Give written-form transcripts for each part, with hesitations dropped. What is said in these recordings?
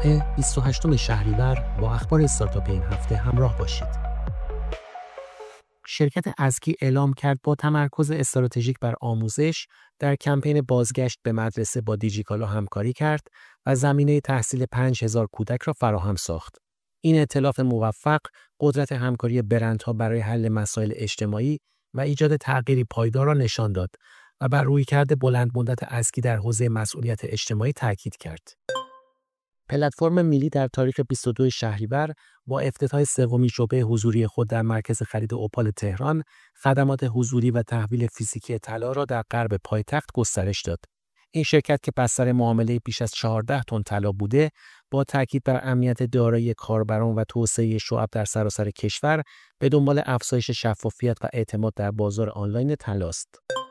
جمعه 28 شهریور با اخبار استارتاپ این هفته همراه باشید. شرکت اسکی اعلام کرد با تمرکز استراتژیک بر آموزش در کمپین بازگشت به مدرسه با دیجیکالا همکاری کرد و زمینه تحصیل 5000 کودک را فراهم ساخت. این ائتلاف موفق قدرت همکاری برندها برای حل مسائل اجتماعی و ایجاد تغییری پایدار را نشان داد و بر رویکرد بلند مدت اسکی در حوزه مسئولیت اجتماعی تاکید کرد. پلتفرم میلی در تاریخ 22 شهریور با افتتاح سومین شعبه حضوری خود در مرکز خرید اوپال تهران، خدمات حضوری و تحویل فیزیکی طلا را در غرب پایتخت گسترش داد. این شرکت که بستر معامله بیش از 14 تن طلا بوده، با تاکید بر امنیت دارایی کاربران و توسعه شعب در سراسر کشور، به دنبال افزایش شفافیت و اعتماد در بازار آنلاین طلاست.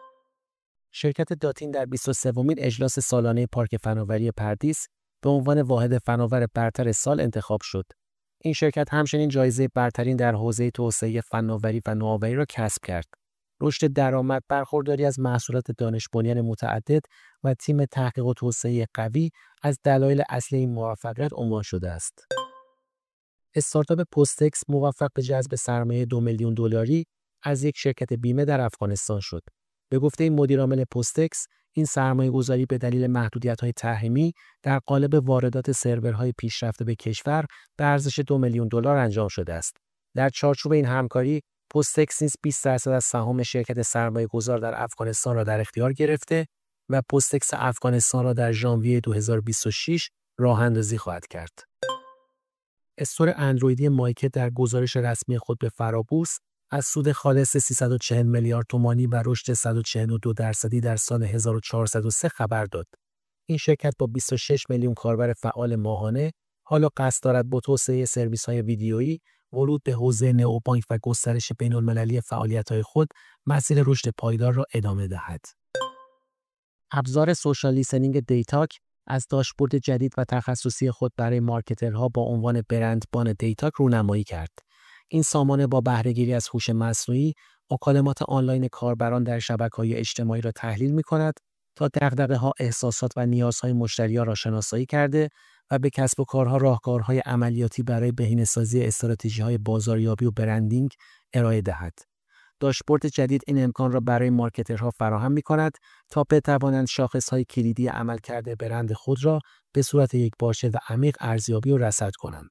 شرکت داتین در 23مین اجلاس سالانه پارک فناوری پردیس به عنوان واحد فناور برتر سال انتخاب شد. این شرکت همچنین جایزه برترین در حوزه توسعه فناوری و نوآوری را کسب کرد. رشد درآمد، برخورداری از محصولات دانش بنیان متعدد و تیم تحقیق و توسعه قوی از دلایل اصلی این موفقیت عنوان شده است. استارتاپ پستکس موفق به جذب سرمایه 2 میلیون دلاری از یک شرکت بیمه در افغانستان شد. به گفته مدیرعامل پستکس، این سرمایه‌گذاری به دلیل محدودیت‌های تحریمی در قالب واردات سرورهای پیشرفته به کشور به ارزش 2 میلیون دلار انجام شده است. در چارچوب این همکاری، پستکس نیز 20% از سهام شرکت سرمایه‌گذار در افغانستان را در اختیار گرفته و پستکس افغانستان را در ژانویه 2026 راه‌اندازی خواهد کرد. استور اندرویدی مایکت در گزارش رسمی خود به فرابورس از سود خالص 340 میلیارد تومانی و رشد 142% در سال 1403 خبر داد. این شرکت با 26 میلیون کاربر فعال ماهانه حالا قصد دارد با توسعه سرویس‌های ویدیویی، ورود به حوزه نئوبانک و گسترش بین‌المللی فعالیت‌های خود مسیر رشد پایدار را ادامه دهد. ابزار سوشال لیسنینگ دیتاک از داشبورد جدید و تخصصی خود برای مارکترها با عنوان برندبان دیتاک رونمایی کرد. این سامانه با بهره‌گیری از هوش مصنوعی، مکالمات آنلاین کاربران در شبکه‌های اجتماعی را تحلیل می‌کند تا دغدغه‌ها، احساسات و نیازهای مشتریان را شناسایی کرده و به کسب و کارها راهکارهای عملیاتی برای بهینه‌سازی استراتژی‌های بازاریابی و برندینگ ارائه دهد. داشبورد جدید این امکان را برای مارکترها فراهم می‌کند تا بتوانند شاخص‌های کلیدی عملکرد برند خود را به صورت یکپارچه و عمیق ارزیابی و رصد کنند.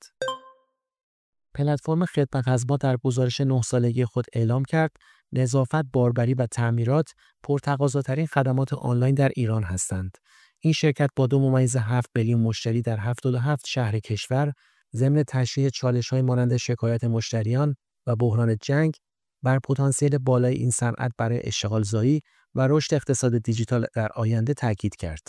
پلتفرم خدمت خدمات در گزارش 9 سالگی خود اعلام کرد نظافت، باربری و تعمیرات پرتقاضاترین خدمات آنلاین در ایران هستند. این شرکت با 2.7 میلیون مشتری در 77 شهر کشور ضمن تشریح چالش‌های مانند شکایت مشتریان و بحران جنگ بر پتانسیل بالای این صنعت برای اشتغالزایی و رشد اقتصاد دیجیتال در آینده تاکید کرد.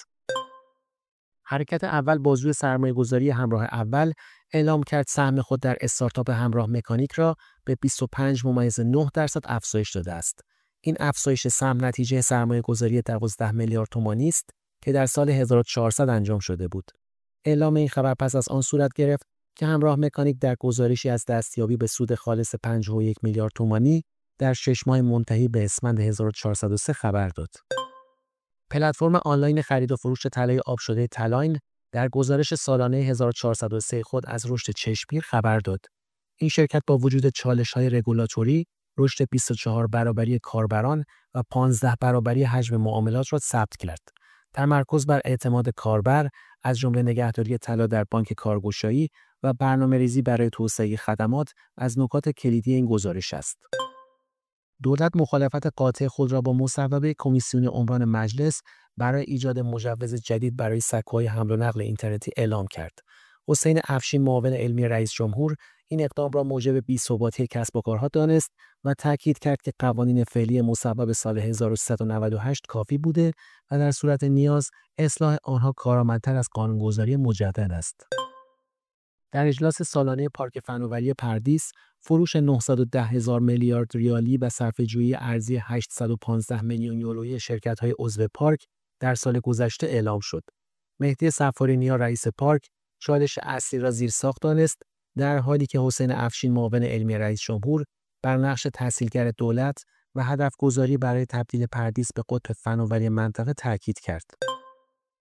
حرکت اول بازوی سرمایه‌گذاری همراه اول اعلام کرد سهم خود در استارتاپ همراه مکانیک را به 25.9% افزایش داده است. این افزایش سهم نتیجه سرمایه‌گذاری 12 میلیارد تومانی است که در سال 1400 انجام شده بود. اعلام این خبر پس از آن صورت گرفت که همراه مکانیک در گزارشی از دستیابی به سود خالص 5.1 میلیارد تومانی در 6 ماه منتهی به اسفند 1403 خبر داد. پلتفرم آنلاین خرید و فروش طلای آب شده طلاین در گزارش سالانه 1403 خود از رشد چشمگیر خبر داد. این شرکت با وجود چالش‌های رگولاتوری، رشد 24 برابری کاربران و 15 برابری حجم معاملات را ثبت کرد. تمرکز بر اعتماد کاربر از جمله نگهداری طلا در بانک کارگشایی و برنامه‌ریزی برای توسعه خدمات از نکات کلیدی این گزارش است. دولت مخالفت قاطع خود را با مصوبه کمیسیون عمران مجلس برای ایجاد مجوز جدید برای سکوهای حمل و نقل اینترنتی اعلام کرد. حسین افشین، معاون علمی رئیس جمهور، این اقدام را موجب بی‌ثباتی کسب و کارها دانست و تاکید کرد که قوانین فعلی مصوب سال 1398 کافی بوده و در صورت نیاز اصلاح آنها کارآمدتر از قانونگذاری مجدد است. در اجلاس سالانه پارک فناوری پردیس، فروش 910,000 میلیارد ریالی و صرفه‌جویی ارزی 815 میلیون یورویی شرکت‌های عضو پارک در سال گذشته اعلام شد. مهدی صفارینیا، رئیس پارک، چالش اصلی را زیرساخت دانست، در حالی که حسین افشین، معاون علمی رئیس جمهور، بر نقش تسهیلگر دولت و هدفگذاری برای تبدیل پردیس به قطب فناوری منطقه تاکید کرد.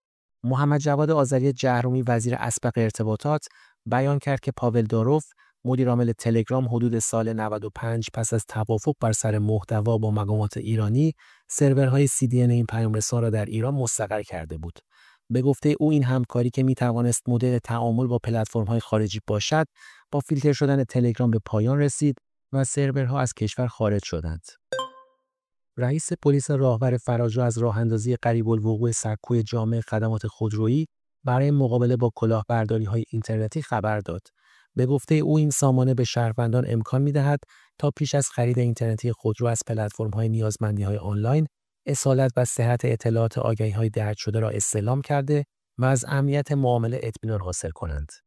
محمد جواد آذری جهرومی وزیر اسبق ارتباطات بیان کرد که پاول داروف مدیرعامل تلگرام حدود سال 95 پس از توافق بر سر محتوا با مقامات ایرانی سرورهای CDN این پیامرسان را در ایران مستقر کرده بود. به گفته او این همکاری که میتوانست مدل تعامل با پلتفرم‌های خارجی باشد با فیلتر شدن تلگرام به پایان رسید و سرورها از کشور خارج شدند. رئیس پلیس راهور فراجو از راه‌اندازی قریب الوقوع سکوی جامع خدمات خودرویی برای مقابله با کلاهبرداری‌های اینترنتی خبر داد. به گفته او این سامانه به شهروندان امکان می‌دهد تا پیش از خرید اینترنتی خودرو از پلتفرم‌های نیازمندی‌های آنلاین اصالت و صحت اطلاعات آگهی‌های درج شده را استعلام کرده و از امنیت معامله اطمینان حاصل کنند.